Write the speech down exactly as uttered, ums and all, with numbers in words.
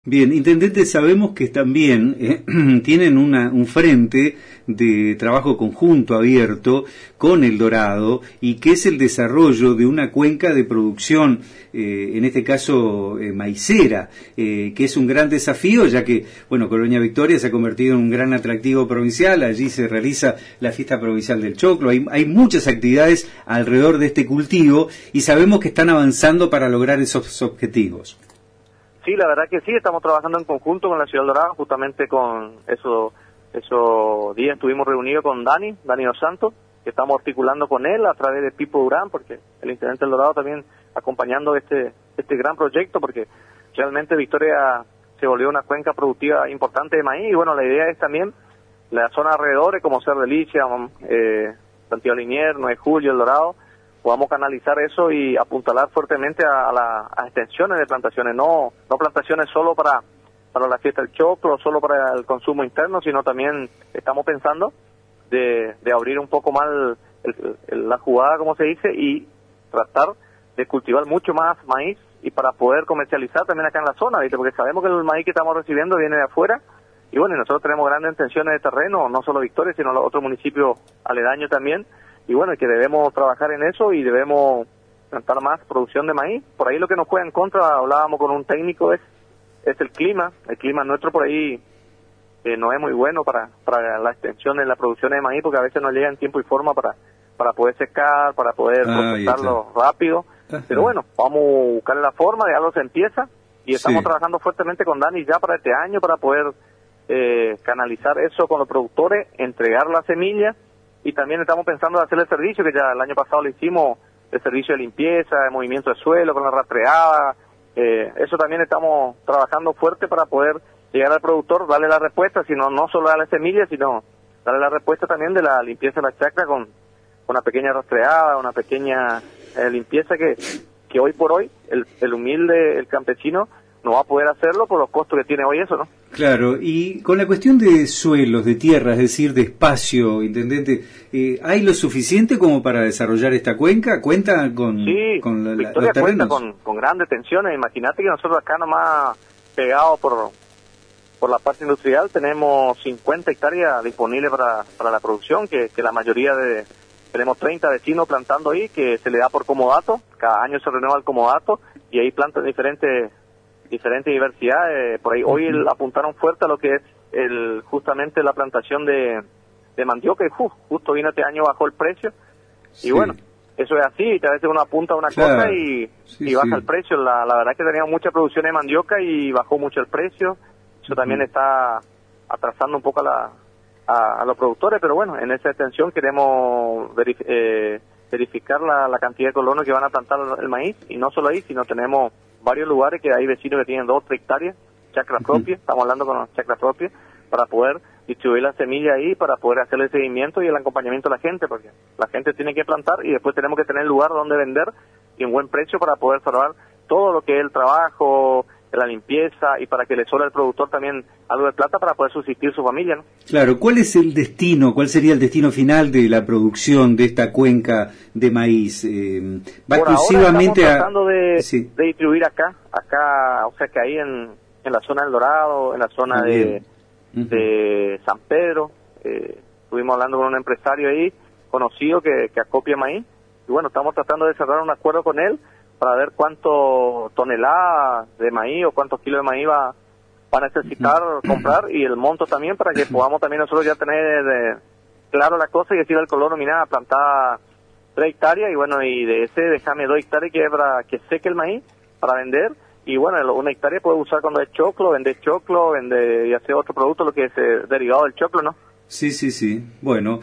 Bien, intendente, sabemos que también eh, tienen una, un frente de trabajo conjunto abierto con El Dorado y que es el desarrollo de una cuenca de producción, eh, en este caso eh, maicera, eh, que es un gran desafío ya que, bueno, Colonia Victoria se ha convertido en un gran atractivo provincial, allí se realiza la fiesta provincial del choclo, hay, hay muchas actividades alrededor de este cultivo y sabemos que están avanzando para lograr esos objetivos. Sí, la verdad que sí, estamos trabajando en conjunto con la Ciudad del Dorado, justamente con esos esos días estuvimos reunidos con Dani, Dani Dos Santos, que estamos articulando con él a través de Pipo Durán, porque el Intendente del Dorado también acompañando este este gran proyecto, porque realmente Victoria se volvió una cuenca productiva importante de maíz, y bueno, la idea es también la zona alrededor, como Ser Delicia, eh, Santiago Liniers, nueve de Julio, El Dorado, podamos canalizar eso y apuntalar fuertemente a, a las extensiones de plantaciones, no no plantaciones solo para para la fiesta del choclo, solo para el consumo interno, sino también estamos pensando de, de abrir un poco más el, el, la jugada, como se dice, y tratar de cultivar mucho más maíz y para poder comercializar también acá en la zona, ¿viste? Porque sabemos que el maíz que estamos recibiendo viene de afuera, y bueno, y nosotros tenemos grandes intenciones de terreno, no solo Victoria, sino los otros municipios aledaños también, y bueno, que debemos trabajar en eso y debemos plantar más producción de maíz. Por ahí lo que nos juega en contra, hablábamos con un técnico, es es el clima. El clima nuestro por ahí eh, no es muy bueno para para la extensión de la producción de maíz, porque a veces no llega en tiempo y forma para para poder secar, para poder ah, procesarlo rápido. Ajá. Pero bueno, vamos a buscarle la forma, de algo se empieza, y estamos sí. trabajando fuertemente con Dani ya para este año, para poder eh, canalizar eso con los productores, entregar la semilla. Y también estamos pensando en hacer el servicio, que ya el año pasado lo hicimos, el servicio de limpieza, de movimiento de suelo, con la rastreada. Eh, eso también estamos trabajando fuerte para poder llegar al productor, darle la respuesta, sino no solo darle semillas, sino darle la respuesta también de la limpieza de la chacra con, con una pequeña rastreada, una pequeña eh, limpieza que, que hoy por hoy el, el humilde, el campesino, no va a poder hacerlo por los costos que tiene hoy eso, ¿no? Claro, y con la cuestión de suelos, de tierra, es decir, de espacio, intendente, eh, ¿hay lo suficiente como para desarrollar esta cuenca? ¿Cuenta con, sí, con la, Victoria los terrenos? Cuenta con, con grandes tensiones. Imagínate que nosotros acá nomás pegados por por la parte industrial tenemos cincuenta hectáreas disponibles para, para la producción, que, que la mayoría de... Tenemos treinta vecinos plantando ahí, que se le da por comodato, cada año se renueva el comodato, y ahí plantan diferentes... diferentes diversidades. Por ahí hoy uh-huh. apuntaron fuerte a lo que es el justamente la plantación de, de mandioca, y uh, justo vino este año, bajó el precio, sí. Y bueno, eso es así, a veces uno apunta a una claro. cosa y, sí, y baja sí. el precio. La, la verdad es que teníamos mucha producción de mandioca y bajó mucho el precio, eso uh-huh. también está atrasando un poco a, la, a, a los productores, pero bueno, en esa extensión queremos verif- eh, verificar la, la cantidad de colonos que van a plantar el maíz, y no solo ahí, sino tenemos varios lugares que hay vecinos que tienen dos o tres hectáreas, chacra uh-huh. propia, estamos hablando con las chacras propias, para poder distribuir la semilla ahí, para poder hacer el seguimiento y el acompañamiento a la gente, porque la gente tiene que plantar y después tenemos que tener lugar donde vender y un buen precio para poder salvar todo lo que es el trabajo, la limpieza, y para que le sobre al productor también algo de plata para poder subsistir su familia, ¿no? Claro, ¿cuál es el destino, cuál sería el destino final de la producción de esta cuenca de maíz? Eh, ¿Va Por exclusivamente ahora estamos tratando a... de, sí. de distribuir acá, acá, o sea que ahí en, en la zona del Dorado, en la zona de, uh-huh. de San Pedro, eh, estuvimos hablando con un empresario ahí, conocido, que, que acopia maíz, y bueno, estamos tratando de cerrar un acuerdo con él para ver cuánto toneladas de maíz o cuántos kilos de maíz va, va a necesitar uh-huh. comprar, y el monto también, para que podamos también nosotros ya tener de, claro la cosa y decir al colono, mira, plantar tres hectáreas, y bueno, y de ese déjame dos hectáreas que, para, que seque el maíz para vender, y bueno, una hectárea puede usar cuando es choclo, vender choclo, vender y hacer otro producto, lo que es eh, derivado del choclo, ¿no? Sí, sí, sí, bueno.